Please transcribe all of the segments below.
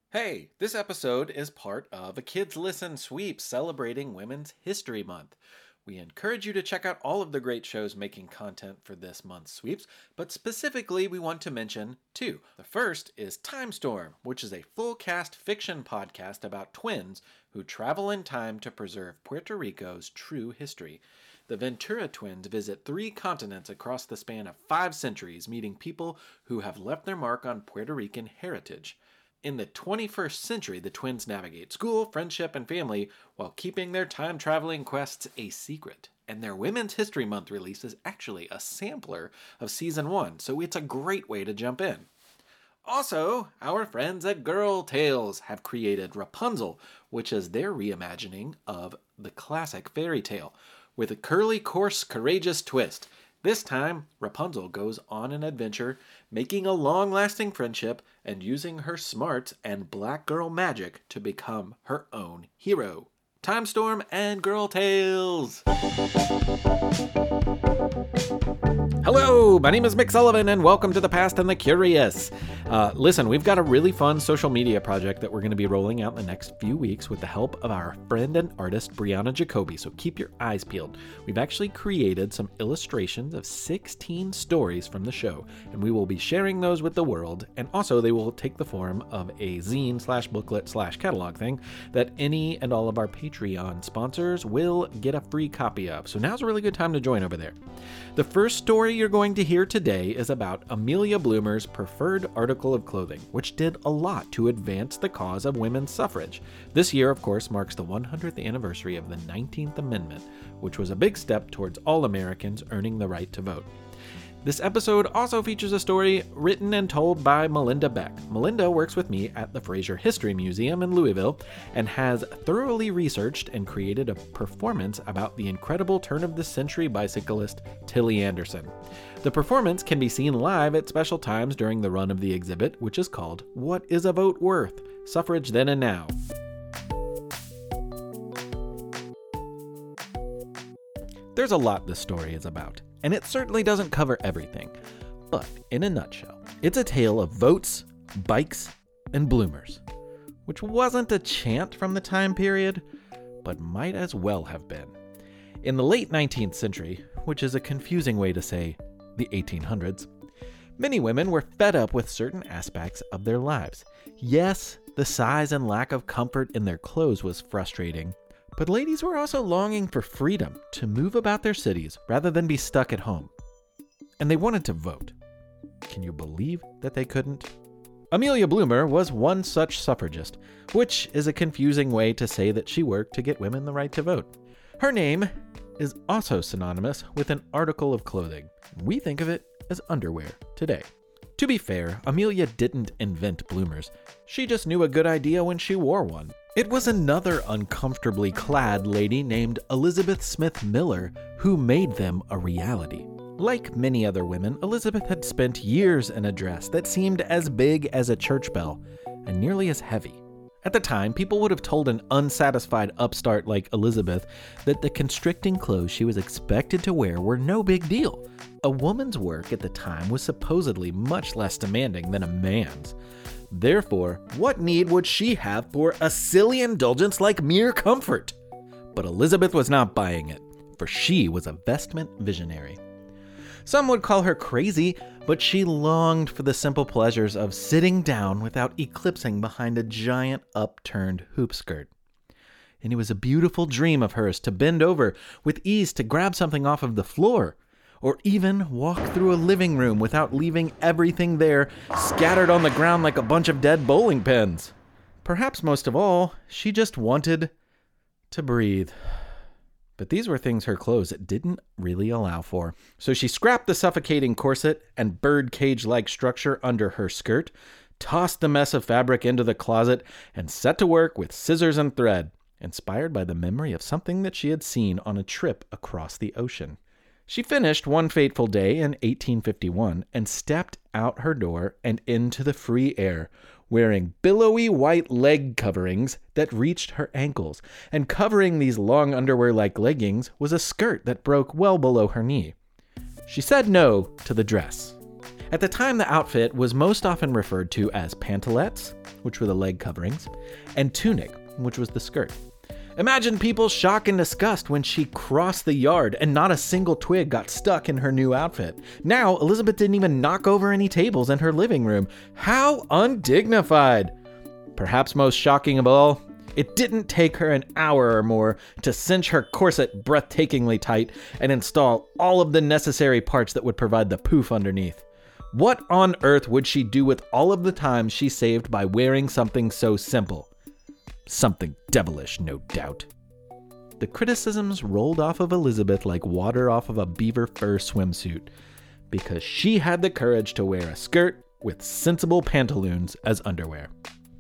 Hey, this episode is part of a Kids Listen sweep celebrating Women's History Month. We encourage you to check out all of the great shows making content for this month's sweeps, but specifically we want to mention two. The first is Time Storm, which is a full cast fiction podcast about twins who travel in time to preserve Puerto Rico's true history. The Ventura twins visit 3 continents across the span of 5 centuries, meeting people who have left their mark on Puerto Rican heritage. In the 21st century, the twins navigate school, friendship, and family while keeping their time-traveling quests a secret. And their Women's History Month release is actually a sampler of Season 1, so it's a great way to jump in. Also, our friends at Girl Tales have created Rapunzel, which is their reimagining of the classic fairy tale, with a curly, coarse, courageous twist. This time, Rapunzel goes on an adventure, making a long-lasting friendship and using her smarts and black girl magic to become her own hero. Time Storm and Girl Tales! Hello, my name is Mick Sullivan, and welcome to The Past and the Curious. Listen, we've got a really fun social media project that we're going to be rolling out in the next few weeks with the help of our friend and artist, Brianna Jacoby, so keep your eyes peeled. We've actually created some illustrations of 16 stories from the show, and we will be sharing those with the world, and also they will take the form of a zine/booklet/catalog thing that any and all of our Patreon sponsors will get a free copy of. So now's a really good time to join over there. The first story you're going to hear today is about Amelia Bloomer's preferred article of clothing, which did a lot to advance the cause of women's suffrage. This year, of course, marks the 100th anniversary of the 19th Amendment, which was a big step towards all Americans earning the right to vote. This episode also features a story written and told by Melinda Beck. Melinda works with me at the Fraser History Museum in Louisville and has thoroughly researched and created a performance about the incredible turn-of-the-century bicyclist Tilly Anderson. The performance can be seen live at special times during the run of the exhibit, which is called What is a Vote Worth? Suffrage Then and Now. There's a lot this story is about, and it certainly doesn't cover everything. But in a nutshell, it's a tale of votes, bikes, and bloomers, which wasn't a chant from the time period, but might as well have been. In the late 19th century, which is a confusing way to say the 1800s, many women were fed up with certain aspects of their lives. Yes, the size and lack of comfort in their clothes was frustrating, but ladies were also longing for freedom to move about their cities rather than be stuck at home. And they wanted to vote. Can you believe that they couldn't? Amelia Bloomer was one such suffragist, which is a confusing way to say that she worked to get women the right to vote. Her name is also synonymous with an article of clothing. We think of it as underwear today. To be fair, Amelia didn't invent bloomers. She just knew a good idea when she wore one. It was another uncomfortably clad lady named Elizabeth Smith Miller who made them a reality. Like many other women, Elizabeth had spent years in a dress that seemed as big as a church bell and nearly as heavy. At the time, people would have told an unsatisfied upstart like Elizabeth that the constricting clothes she was expected to wear were no big deal. A woman's work at the time was supposedly much less demanding than a man's. Therefore, what need would she have for a silly indulgence like mere comfort? But Elizabeth was not buying it, for she was a vestment visionary. Some would call her crazy, but she longed for the simple pleasures of sitting down without eclipsing behind a giant upturned hoop skirt. And it was a beautiful dream of hers to bend over with ease to grab something off of the floor, or even walk through a living room without leaving everything there scattered on the ground like a bunch of dead bowling pins. Perhaps most of all, she just wanted to breathe. But these were things her clothes didn't really allow for. So she scrapped the suffocating corset and bird cage-like structure under her skirt, tossed the mess of fabric into the closet, and set to work with scissors and thread, inspired by the memory of something that she had seen on a trip across the ocean. She finished one fateful day in 1851 and stepped out her door and into the free air, wearing billowy white leg coverings that reached her ankles, and covering these long underwear-like leggings was a skirt that broke well below her knee. She said no to the dress, At the time, the outfit was most often referred to as pantalettes, which were the leg coverings, and tunic, which was the skirt. Imagine people's shock and disgust when she crossed the yard and not a single twig got stuck in her new outfit. Now, Elizabeth didn't even knock over any tables in her living room. How undignified! Perhaps most shocking of all, it didn't take her an hour or more to cinch her corset breathtakingly tight and install all of the necessary parts that would provide the poof underneath. What on earth would she do with all of the time she saved by wearing something so simple? Something devilish, no doubt. The criticisms rolled off of Elizabeth like water off of a beaver fur swimsuit, because she had the courage to wear a skirt with sensible pantaloons as underwear.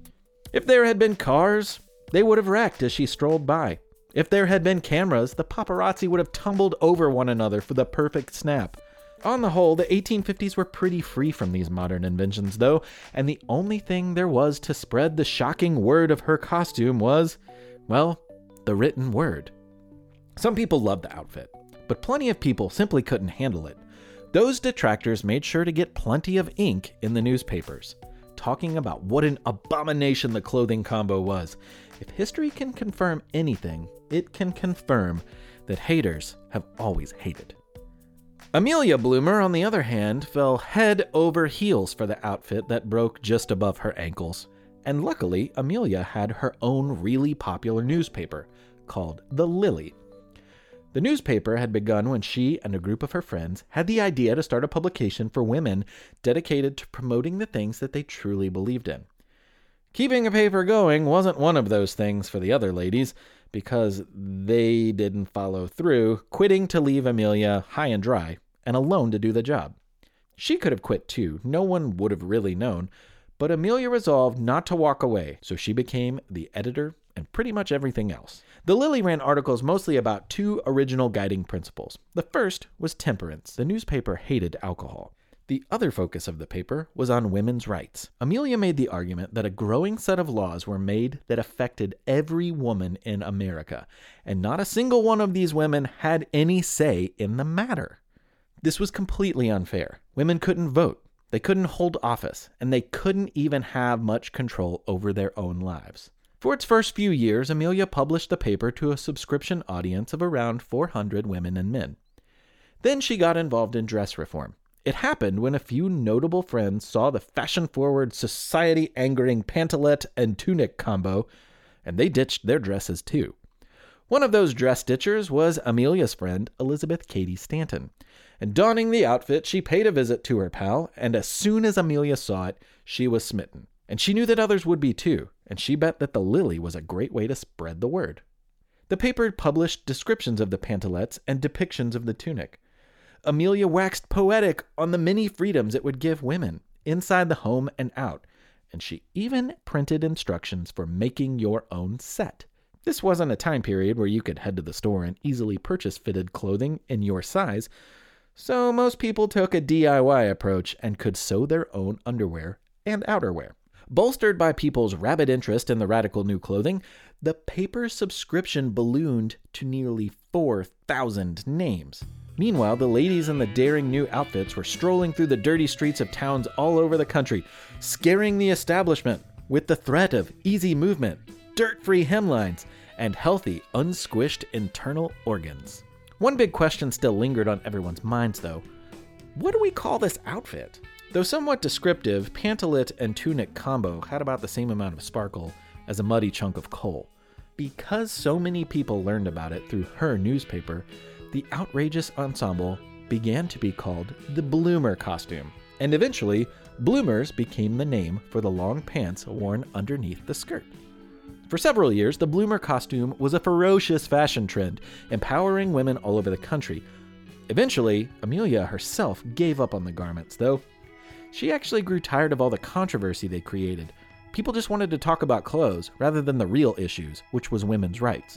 If there had been cars, they would have wrecked as she strolled by. If there had been cameras, the paparazzi would have tumbled over one another for the perfect snap. On the whole, the 1850s were pretty free from these modern inventions, though, and the only thing there was to spread the shocking word of her costume was, well, the written word. Some people loved the outfit, but plenty of people simply couldn't handle it. Those detractors made sure to get plenty of ink in the newspapers, talking about what an abomination the clothing combo was. If history can confirm anything, it can confirm that haters have always hated. Amelia Bloomer, on the other hand, fell head over heels for the outfit that broke just above her ankles. And luckily, Amelia had her own really popular newspaper called The Lily. The newspaper had begun when she and a group of her friends had the idea to start a publication for women dedicated to promoting the things that they truly believed in. Keeping a paper going wasn't one of those things for the other ladies, because they didn't follow through, quitting to leave Amelia high and dry and alone to do the job. She could have quit too, no one would have really known, but Amelia resolved not to walk away, so she became the editor and pretty much everything else. The Lily ran articles mostly about two original guiding principles. The first was temperance. The newspaper hated alcohol. The other focus of the paper was on women's rights. Amelia made the argument that a growing set of laws were made that affected every woman in America, and not a single one of these women had any say in the matter. This was completely unfair. Women couldn't vote, they couldn't hold office, and they couldn't even have much control over their own lives. For its first few years, Amelia published the paper to a subscription audience of around 400 women and men. Then she got involved in dress reform. It happened when a few notable friends saw the fashion-forward, society-angering pantalette and tunic combo, and they ditched their dresses too. One of those dress ditchers was Amelia's friend, Elizabeth Cady Stanton. And donning the outfit, she paid a visit to her pal, and as soon as Amelia saw it, she was smitten. And she knew that others would be too, and she bet that the Lily was a great way to spread the word. The paper published descriptions of the pantalettes and depictions of the tunic. Amelia waxed poetic on the many freedoms it would give women, inside the home and out, and she even printed instructions for making your own set. This wasn't a time period where you could head to the store and easily purchase fitted clothing in your size, so most people took a DIY approach and could sew their own underwear and outerwear. Bolstered by people's rabid interest in the radical new clothing, the paper's subscription ballooned to nearly 4,000 names. Meanwhile, the ladies in the daring new outfits were strolling through the dirty streets of towns all over the country, scaring the establishment with the threat of easy movement, dirt-free hemlines, and healthy, unsquished internal organs. One big question still lingered on everyone's minds, though. What do we call this outfit? Though somewhat descriptive, pantalette and tunic combo had about the same amount of sparkle as a muddy chunk of coal. Because so many people learned about it through her newspaper, the outrageous ensemble began to be called the Bloomer costume, and eventually, bloomers became the name for the long pants worn underneath the skirt. For several years, the bloomer costume was a ferocious fashion trend, empowering women all over the country. Eventually, Amelia herself gave up on the garments, though. She actually grew tired of all the controversy they created. People just wanted to talk about clothes rather than the real issues, which was women's rights.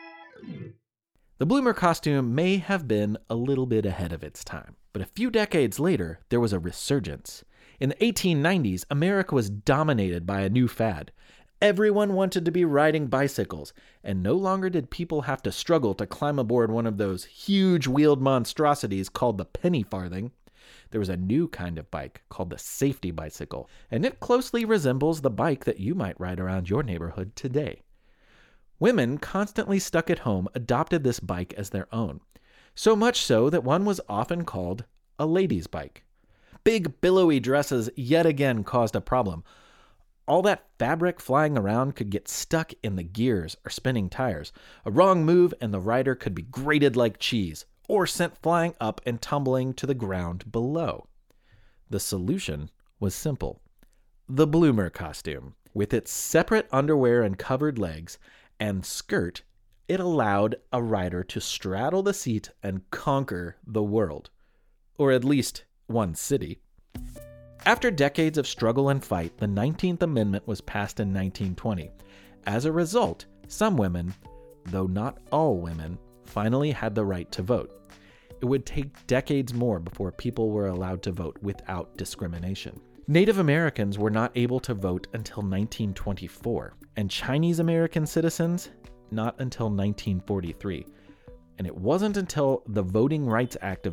The bloomer costume may have been a little bit ahead of its time, but a few decades later, there was a resurgence. In the 1890s, America was dominated by a new fad. Everyone wanted to be riding bicycles, and no longer did people have to struggle to climb aboard one of those huge wheeled monstrosities called the penny farthing. there was a new kind of bike called the safety bicycle, and it closely resembles the bike that you might ride around your neighborhood today. Women constantly stuck at home adopted this bike as their own, so much so that one was often called a lady's bike. Big billowy dresses yet again caused a problem. All that fabric flying around could get stuck in the gears or spinning tires. A wrong move and the rider could be grated like cheese or sent flying up and tumbling to the ground below. The solution was simple. The bloomer costume. With its separate underwear and covered legs and skirt, it allowed a rider to straddle the seat and conquer the world. Or at least one city. After decades of struggle and fight, the 19th Amendment was passed in 1920. As a result, some women, though not all women, finally had the right to vote. It would take decades more before people were allowed to vote without discrimination. Native Americans were not able to vote until 1924, and Chinese American citizens not until 1943. And it wasn't until the Voting Rights Act of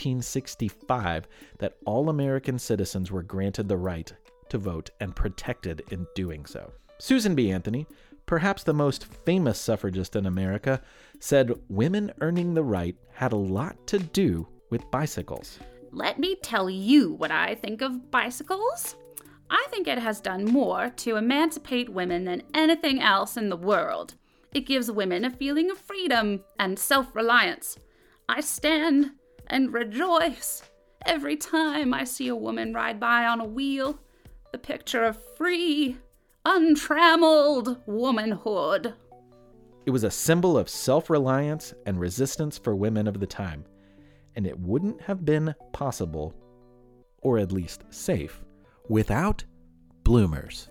1965 that all American citizens were granted the right to vote and protected in doing so. Susan B. Anthony, perhaps the most famous suffragist in America, said women earning the right had a lot to do with bicycles. Let me tell you what I think of bicycles. I think it has done more to emancipate women than anything else in the world. It gives women a feeling of freedom and self-reliance. I stand and rejoice every time I see a woman ride by on a wheel. The picture of free, untrammeled womanhood. It was a symbol of self-reliance and resistance for women of the time, and it wouldn't have been possible, or at least safe, without bloomers.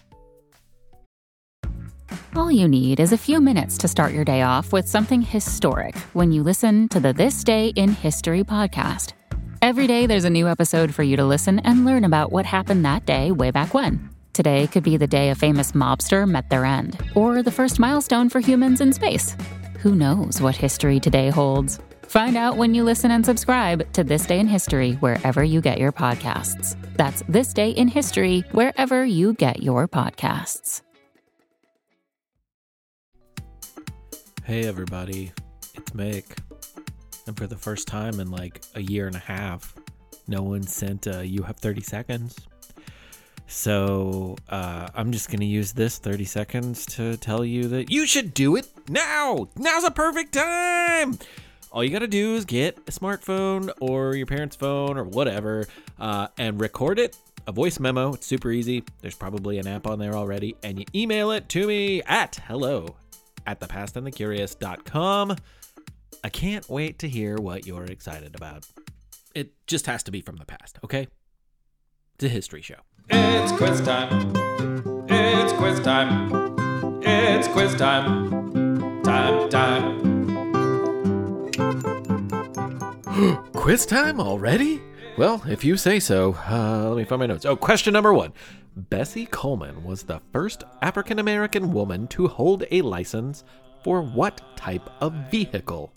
All you need is a few minutes to start your day off with something historic when you listen to the This Day in History podcast. Every day there's a new episode for you to listen and learn about what happened that day way back when. Today could be the day a famous mobster met their end, or the first milestone for humans in space. Who knows what history today holds? Find out when you listen and subscribe to This Day in History wherever you get your podcasts. That's This Day in History wherever you get your podcasts. Hey everybody, it's Mick. And for the first time in like a year and a half, no one sent you have 30 seconds. So I'm just going to use this 30 seconds to tell you that you should do it now. Now's a perfect time. All you got to do is get a smartphone or your parents' phone or whatever and record it. A voice memo. It's super easy. There's probably an app on there already. And you email it to me at hello@thepastandthecurious.com. I can't wait to hear what you're excited about. It just has to be from the past, okay? It's a history show. It's quiz time. It's quiz time. It's quiz time. Time. Quiz time already? Well, if you say so. Let me find my notes. Oh, question number 1. Bessie Coleman was the first African-American woman to hold a license for what type of vehicle?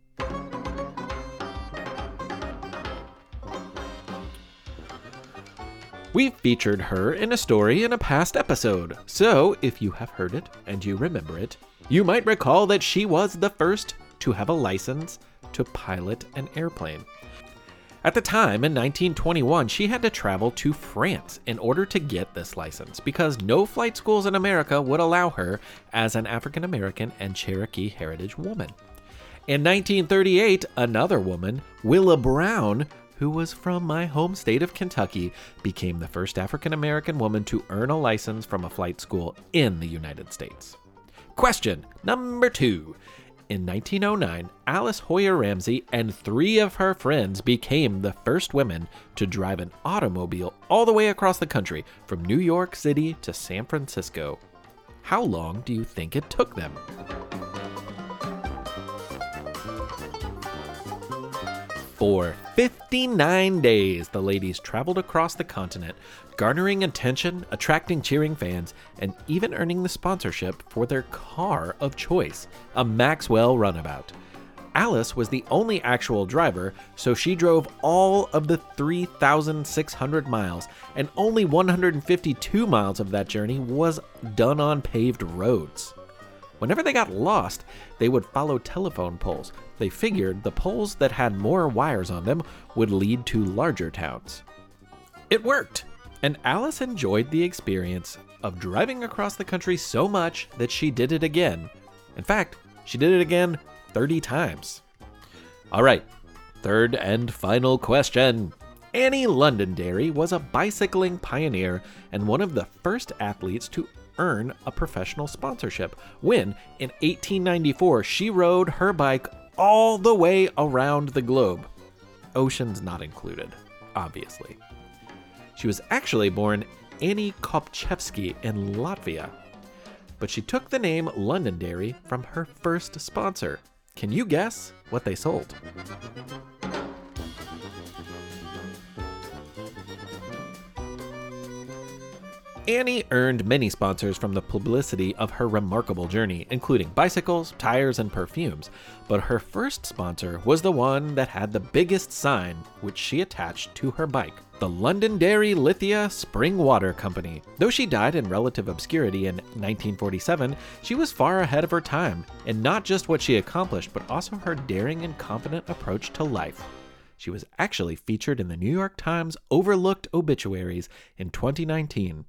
We've featured her in a story in a past episode, so if you have heard it and you remember it, you might recall that she was the first to have a license to pilot an airplane. At the time, in 1921, she had to travel to France in order to get this license because no flight schools in America would allow her as an African American and Cherokee heritage woman. In 1938, another woman, Willa Brown, who was from my home state of Kentucky, became the first African American woman to earn a license from a flight school in the United States. Question number 2. In 1909, Alice Hoyer Ramsey and 3 of her friends became the first women to drive an automobile all the way across the country from New York City to San Francisco. How long do you think it took them? For 59 days, the ladies traveled across the continent, garnering attention, attracting cheering fans, and even earning the sponsorship for their car of choice, a Maxwell runabout. Alice was the only actual driver, so she drove all of the 3,600 miles, and only 152 miles of that journey was done on paved roads. Whenever they got lost, they would follow telephone poles. They figured the poles that had more wires on them would lead to larger towns. It worked, and Alice enjoyed the experience of driving across the country so much that she did it again. In fact, she did it again 30 times. All right, third and final question. Annie Londonderry was a bicycling pioneer and one of the first athletes to earn a professional sponsorship when, in 1894, she rode her bike all the way around the globe. Oceans not included, obviously. She was actually born Annie Kopchevsky in Latvia, but she took the name Londonderry from her first sponsor. Can you guess what they sold? Annie earned many sponsors from the publicity of her remarkable journey, including bicycles, tires, and perfumes. But her first sponsor was the one that had the biggest sign, which she attached to her bike, the Londonderry Lithia Spring Water Company. Though she died in relative obscurity in 1947, she was far ahead of her time, in not just what she accomplished, but also her daring and confident approach to life. She was actually featured in the New York Times Overlooked Obituaries in 2019.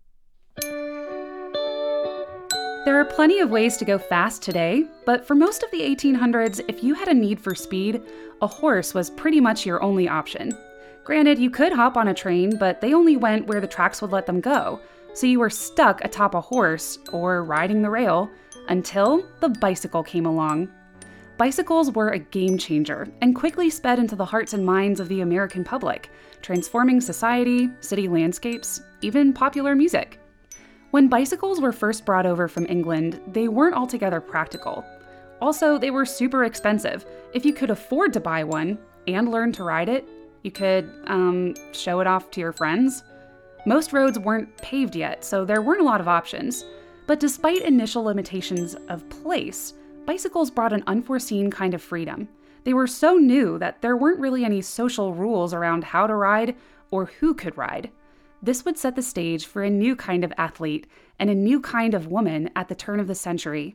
There are plenty of ways to go fast today, but for most of the 1800s, if you had a need for speed, a horse was pretty much your only option. Granted, you could hop on a train, but they only went where the tracks would let them go, so you were stuck atop a horse or riding the rail until the bicycle came along. Bicycles were a game changer and quickly sped into the hearts and minds of the American public, transforming society, city landscapes, even popular music. When bicycles were first brought over from England, they weren't altogether practical. Also, they were super expensive. If you could afford to buy one and learn to ride it, you could, show it off to your friends. Most roads weren't paved yet, so there weren't a lot of options. But despite initial limitations of place, bicycles brought an unforeseen kind of freedom. They were so new that there weren't really any social rules around how to ride or who could ride. This would set the stage for a new kind of athlete and a new kind of woman at the turn of the century.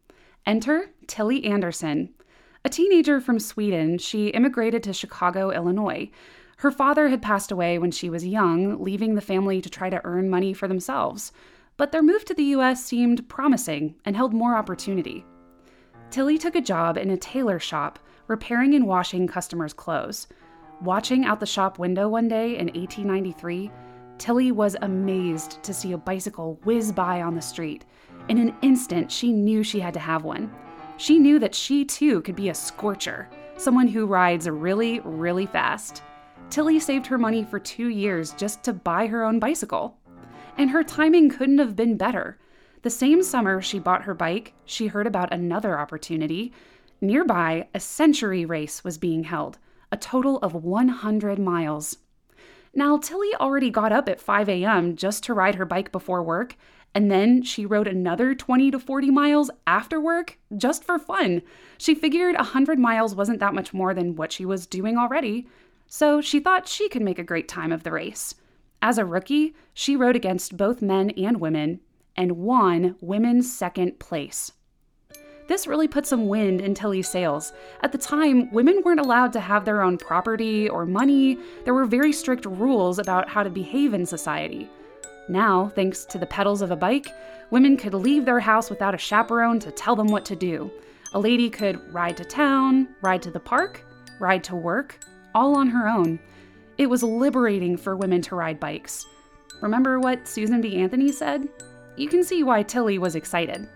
Enter Tilly Anderson. A teenager from Sweden, she immigrated to Chicago, Illinois. Her father had passed away when she was young, leaving the family to try to earn money for themselves. But their move to the U.S. seemed promising and held more opportunity. Tilly took a job in a tailor shop, repairing and washing customers' clothes. Watching out the shop window one day in 1893, Tilly was amazed to see a bicycle whiz by on the street. In an instant, she knew she had to have one. She knew that she too could be a scorcher, someone who rides really, really fast. Tilly saved her money for 2 years just to buy her own bicycle. And her timing couldn't have been better. The same summer she bought her bike, she heard about another opportunity. Nearby, a century race was being held, a total of 100 miles. Now, Tilly already got up at 5 a.m. just to ride her bike before work, and then she rode another 20 to 40 miles after work just for fun. She figured 100 miles wasn't that much more than what she was doing already, so she thought she could make a great time of the race. As a rookie, she rode against both men and women, and won women's second place. This really put some wind in Tilly's sails. At the time, women weren't allowed to have their own property or money. There were very strict rules about how to behave in society. Now, thanks to the pedals of a bike, women could leave their house without a chaperone to tell them what to do. A lady could ride to town, ride to the park, ride to work, all on her own. It was liberating for women to ride bikes. Remember what Susan B. Anthony said? You can see why Tilly was excited.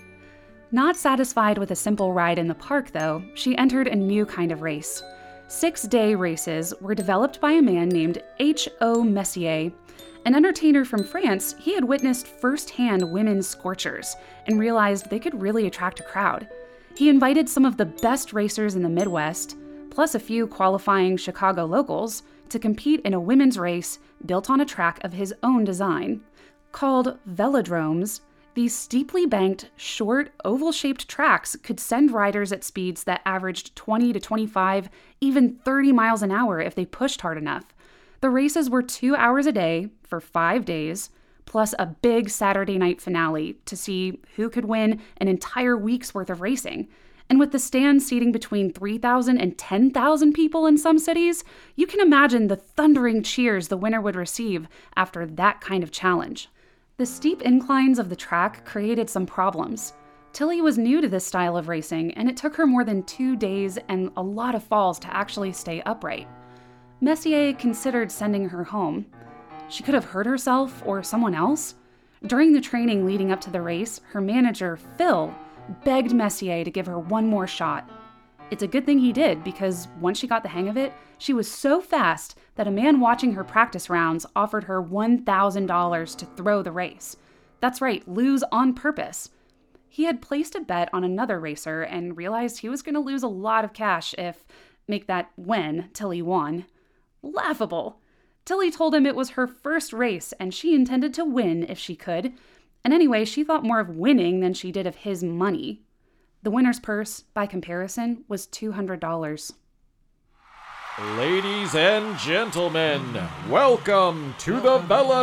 Not satisfied with a simple ride in the park, though, she entered a new kind of race. 6-day races were developed by a man named H.O. Messier. An entertainer from France, he had witnessed firsthand women's scorchers and realized they could really attract a crowd. He invited some of the best racers in the Midwest, plus a few qualifying Chicago locals, to compete in a women's race built on a track of his own design. Called velodromes, These steeply banked, short, oval-shaped tracks could send riders at speeds that averaged 20 to 25, even 30 miles an hour if they pushed hard enough. The races were 2 hours a day for 5 days, plus a big Saturday night finale to see who could win an entire week's worth of racing. And with the stands seating between 3,000 and 10,000 people in some cities, you can imagine the thundering cheers the winner would receive after that kind of challenge. The steep inclines of the track created some problems. Tilly was new to this style of racing, and it took her more than 2 days and a lot of falls to actually stay upright. Messier considered sending her home. She could have hurt herself or someone else. During the training leading up to the race, her manager, Phil, begged Messier to give her one more shot. It's a good thing he did, because once she got the hang of it, she was so fast that a man watching her practice rounds offered her $1,000 to throw the race. That's right, lose on purpose. He had placed a bet on another racer and realized he was going to lose a lot of cash if, make that when, Tilly won. Laughable. Tilly told him it was her first race and she intended to win if she could. And anyway, she thought more of winning than she did of his money. The winner's purse, by comparison, was $200. Ladies and gentlemen, welcome to the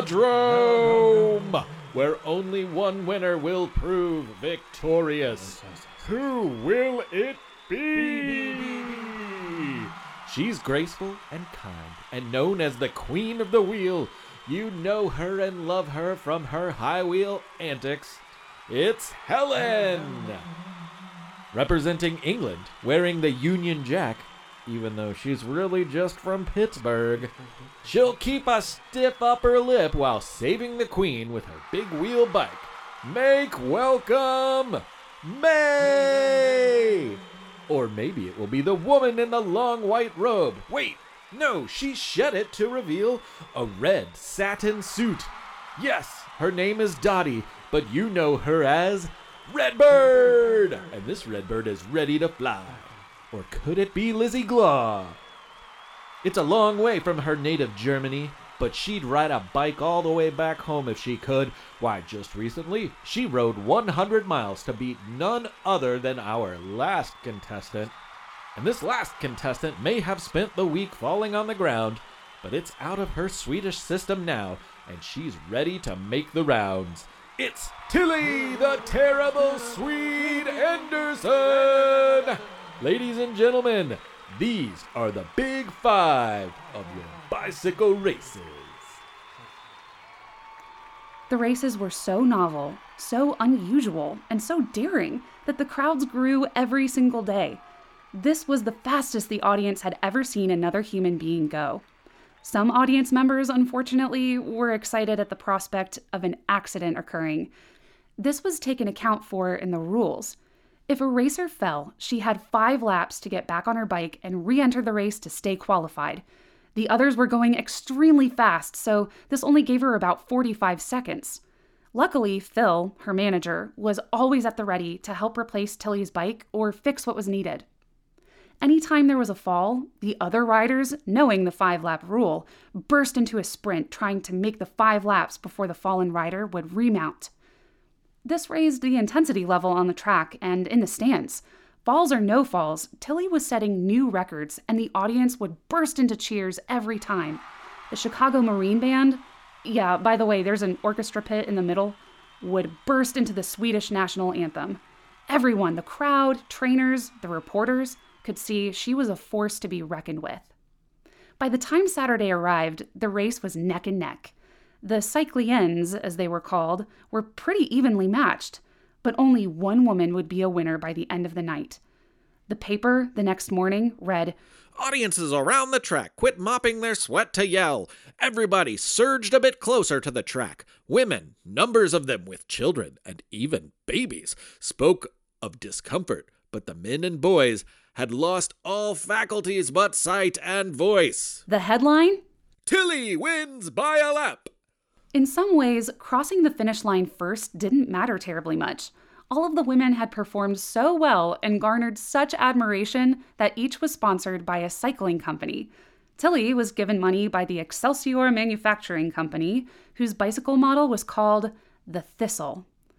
Velodrome, where only one winner will prove victorious. Who will it be? She's graceful and kind, and known as the Queen of the Wheel. You know her and love her from her high wheel antics. It's Helen! Representing England, wearing the Union Jack, even though she's really just from Pittsburgh. She'll keep a stiff upper lip while saving the Queen with her big wheel bike. Make welcome May! Or maybe it will be the woman in the long white robe. Wait, no, she shed it to reveal a red satin suit. Yes, her name is Dottie, but you know her as Redbird! And this Redbird is ready to fly. Or could it be Lizzie Glaw? It's a long way from her native Germany, but she'd ride a bike all the way back home if she could. Why, just recently, she rode 100 miles to beat none other than our last contestant. And this last contestant may have spent the week falling on the ground, but it's out of her Swedish system now, and she's ready to make the rounds. It's Tilly, the terrible Swede Anderson! Ladies and gentlemen, these are the big 5 of your bicycle races. The races were so novel, so unusual, and so daring that the crowds grew every single day. This was the fastest the audience had ever seen another human being go. Some audience members, unfortunately, were excited at the prospect of an accident occurring. This was taken account for in the rules. If a racer fell, she had 5 laps to get back on her bike and re-enter the race to stay qualified. The others were going extremely fast, so this only gave her about 45 seconds. Luckily, Phil, her manager, was always at the ready to help replace Tilly's bike or fix what was needed. Anytime there was a fall, the other riders, knowing the 5-lap rule, burst into a sprint trying to make the 5 laps before the fallen rider would remount. This raised the intensity level on the track and in the stands. Falls or no falls, Tilly was setting new records, and the audience would burst into cheers every time. The Chicago Marine Band, yeah, by the way, there's an orchestra pit in the middle, would burst into the Swedish national anthem. Everyone, the crowd, trainers, the reporters, could see she was a force to be reckoned with. By the time Saturday arrived, the race was neck and neck. The cycliennes, as they were called, were pretty evenly matched, but only one woman would be a winner by the end of the night. The paper the next morning read, "Audiences around the track quit mopping their sweat to yell. Everybody surged a bit closer to the track. Women, numbers of them with children and even babies, spoke of discomfort, but the men and boys had lost all faculties but sight and voice." The headline? "Tilly wins by a lap." In some ways, crossing the finish line first didn't matter terribly much. All of the women had performed so well and garnered such admiration that each was sponsored by a cycling company. Tilly was given money by the Excelsior Manufacturing Company, whose bicycle model was called the Thistle.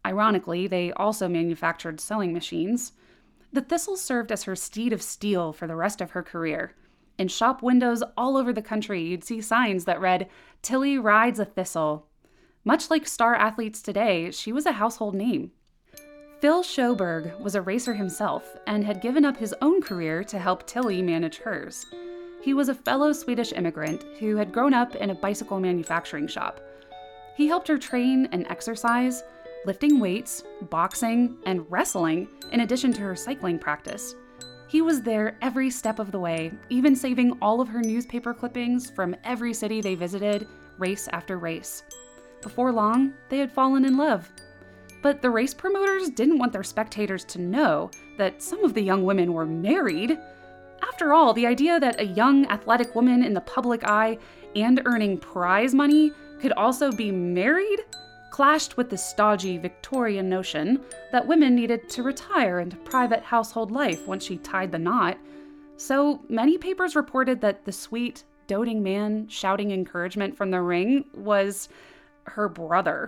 Ironically, they also manufactured sewing machines. The Thistle served as her steed of steel for the rest of her career. In shop windows all over the country, you'd see signs that read, "Tilly rides a Thistle." Much like star athletes today, she was a household name. Phil Sjoberg was a racer himself and had given up his own career to help Tilly manage hers. He was a fellow Swedish immigrant who had grown up in a bicycle manufacturing shop. He helped her train and exercise, lifting weights, boxing, and wrestling, in addition to her cycling practice. He was there every step of the way, even saving all of her newspaper clippings from every city they visited, race after race. Before long, they had fallen in love. But the race promoters didn't want their spectators to know that some of the young women were married. After all, the idea that a young, athletic woman in the public eye and earning prize money could also be married clashed with the stodgy Victorian notion that women needed to retire into private household life once she tied the knot. So many papers reported that the sweet, doting man shouting encouragement from the ring was her brother.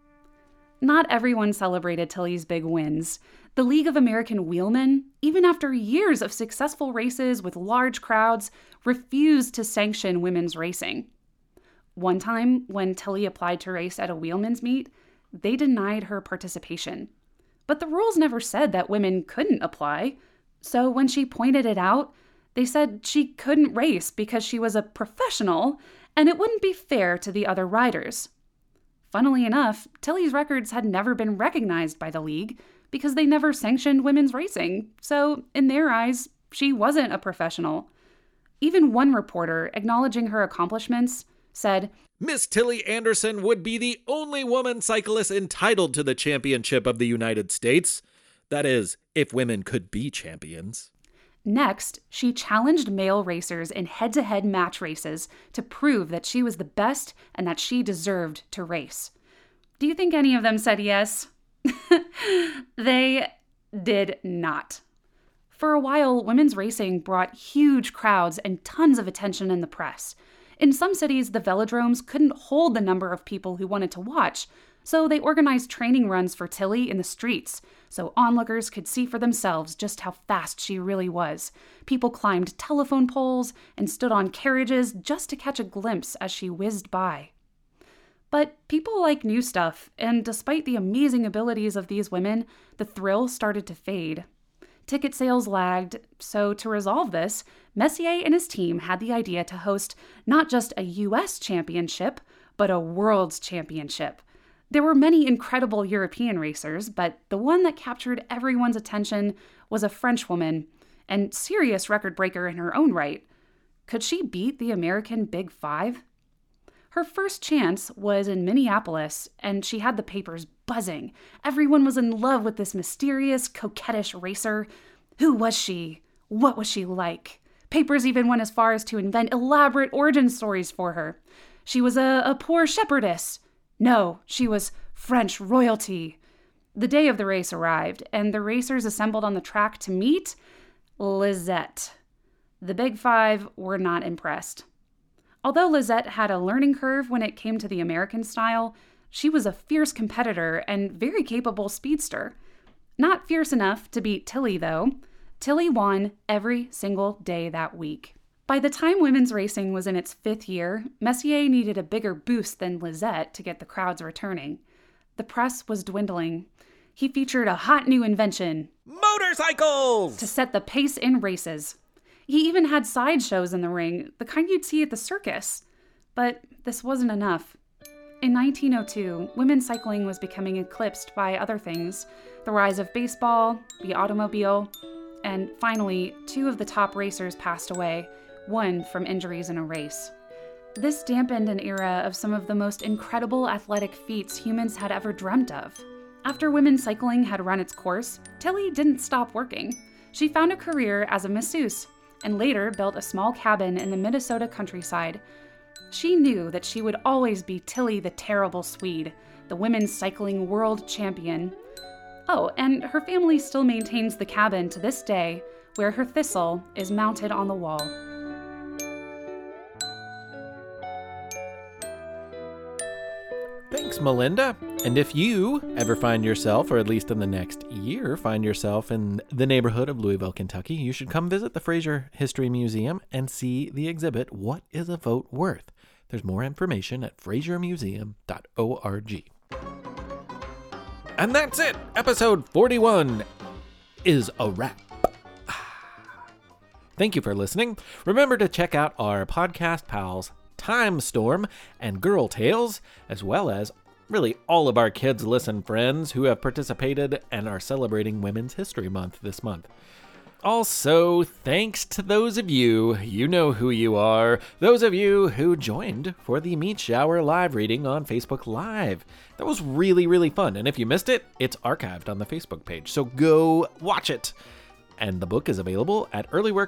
Not everyone celebrated Tilly's big wins. The League of American Wheelmen, even after years of successful races with large crowds, refused to sanction women's racing. One time, when Tilly applied to race at a wheelmen's meet, they denied her participation. But the rules never said that women couldn't apply. So when she pointed it out, they said she couldn't race because she was a professional, and it wouldn't be fair to the other riders. Funnily enough, Tilly's records had never been recognized by the league because they never sanctioned women's racing, so in their eyes, she wasn't a professional. Even one reporter, acknowledging her accomplishments, said, Miss Tilly Anderson would be the only woman cyclist entitled to the championship of the United States. That is, if women could be champions. Next, she challenged male racers in head-to-head match races to prove that she was the best and that she deserved to race. Do you think any of them said yes? They did not. For a while, women's racing brought huge crowds and tons of attention in the press. In some cities, the velodromes couldn't hold the number of people who wanted to watch, so they organized training runs for Tilly in the streets, so onlookers could see for themselves just how fast she really was. People climbed telephone poles and stood on carriages just to catch a glimpse as she whizzed by. But people like new stuff, and despite the amazing abilities of these women, the thrill started to fade. Ticket sales lagged, so to resolve this, Messier and his team had the idea to host not just a U.S. championship, but a world's championship. There were many incredible European racers, but the one that captured everyone's attention was a French woman, and serious record breaker in her own right. Could she beat the American Big Five? Her first chance was in Minneapolis, and she had the papers buzzing. Everyone was in love with this mysterious, coquettish racer. Who was she? What was she like? Papers even went as far as to invent elaborate origin stories for her. She was a poor shepherdess. No, she was French royalty. The day of the race arrived, and the racers assembled on the track to meet Lisette. The Big Five were not impressed. Although Lisette had a learning curve when it came to the American style, she was a fierce competitor and very capable speedster. Not fierce enough to beat Tilly, though. Tilly won every single day that week. By the time women's racing was in its 5th year, Messier needed a bigger boost than Lisette to get the crowds returning. The press was dwindling. He featured a hot new invention, Motorcycles! to set the pace in races. He even had sideshows in the ring, the kind you'd see at the circus. But this wasn't enough. In 1902, women's cycling was becoming eclipsed by other things: the rise of baseball, the automobile, and finally, 2 of the top racers passed away, one from injuries in a race. This dampened an era of some of the most incredible athletic feats humans had ever dreamt of. After women's cycling had run its course, Tilly didn't stop working. She found a career as a masseuse, and later built a small cabin in the Minnesota countryside. She knew that she would always be Tilly the Terrible Swede, the women's cycling world champion. Oh, and her family still maintains the cabin to this day, where her thistle is mounted on the wall. Thanks, Melinda. And if you ever find yourself, or at least in the next year, find yourself in the neighborhood of Louisville, Kentucky, you should come visit the Fraser History Museum and see the exhibit, What is a Vote Worth? There's more information at frasermuseum.org. And that's it. Episode 41 is a wrap. Thank you for listening. Remember to check out our podcast pals, Time Storm and Girl Tales, as well as really all of our Kids Listen friends who have participated and are celebrating Women's History Month this month. Also, thanks to those of you, you know who you are, those of you who joined for the Meat Shower live reading on Facebook Live. That was really, really fun. And if you missed it, it's archived on the Facebook page. So go watch it. And the book is available at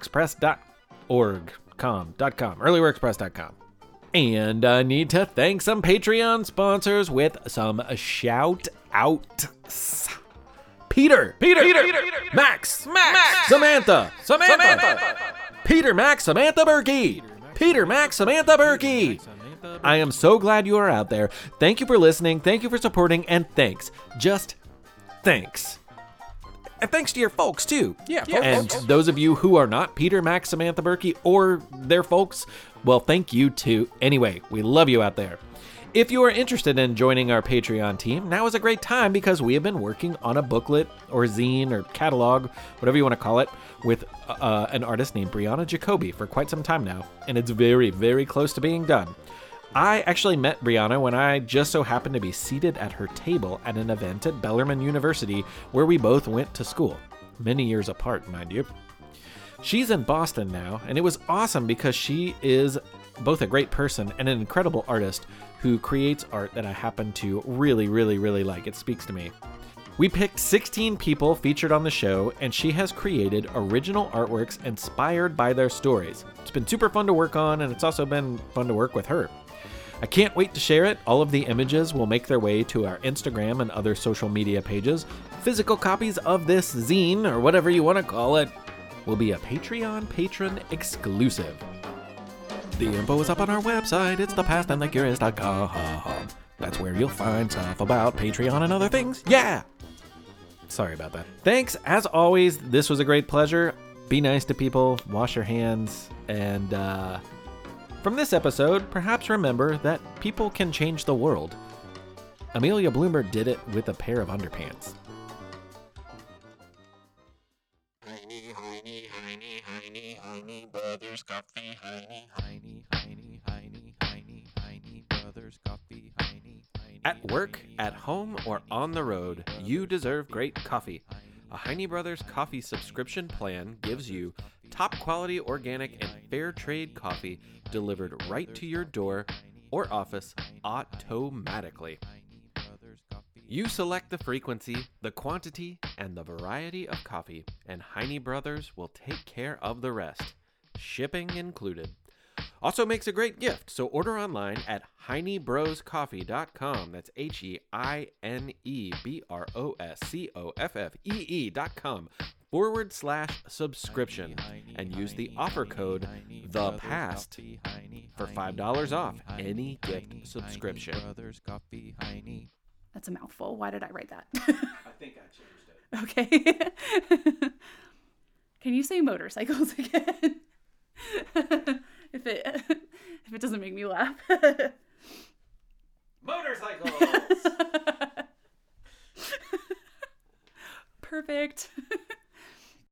earlyworkspress.com. And I need to thank some Patreon sponsors with some shout outs. Peter, Max, Samantha, Peter, Max, Samantha Berkey. I am so glad you are out there. Thank you for listening. Thank you for supporting. And thanks. Just thanks. And thanks to your folks, too. Yeah, and folks. Those of you who are not Peter, Max, Samantha Berkey, or their folks, well, thank you, too. Anyway, we love you out there. If you are interested in joining our Patreon team, now is a great time because we have been working on a booklet or zine or catalog, whatever you want to call it, with an artist named Brianna Jacoby for quite some time now, and it's very, very close to being done. I actually met Brianna when I just so happened to be seated at her table at an event at Bellarmine University where we both went to school. Many years apart, mind you. She's in Boston now, and it was awesome because she is both a great person and an incredible artist who creates art that I happen to really, really, really like. It speaks to me. We picked 16 people featured on the show, and she has created original artworks inspired by their stories. It's been super fun to work on, and it's also been fun to work with her. I can't wait to share it. All of the images will make their way to our Instagram and other social media pages. Physical copies of this zine, or whatever you want to call it, will be a Patreon patron exclusive. The info is up on our website. It's thepastandthecurious.com. That's where you'll find stuff about Patreon and other things. Yeah! Sorry about that. Thanks, as always. This was a great pleasure. Be nice to people, wash your hands, and from this episode, perhaps remember that people can change the world. Amelia Bloomer did it with a pair of underpants. Heine Brothers Coffee, Heine Brothers Coffee, Heine. At work, at home, or on the road, you deserve great coffee. A Heine Brothers coffee subscription plan gives you top quality organic and fair trade coffee delivered right to your door or office automatically. You select the frequency, the quantity, and the variety of coffee, and Heine Brothers will take care of the rest. Shipping included. Also makes a great gift, so order online at HeineBrosCoffee.com. That's HeineBroscoffee.com/subscription and use the offer code THEPAST for $5 off any gift subscription. That's a mouthful. Why did I write that? I think I changed it. Okay. Can you say motorcycles again? if it doesn't make me laugh.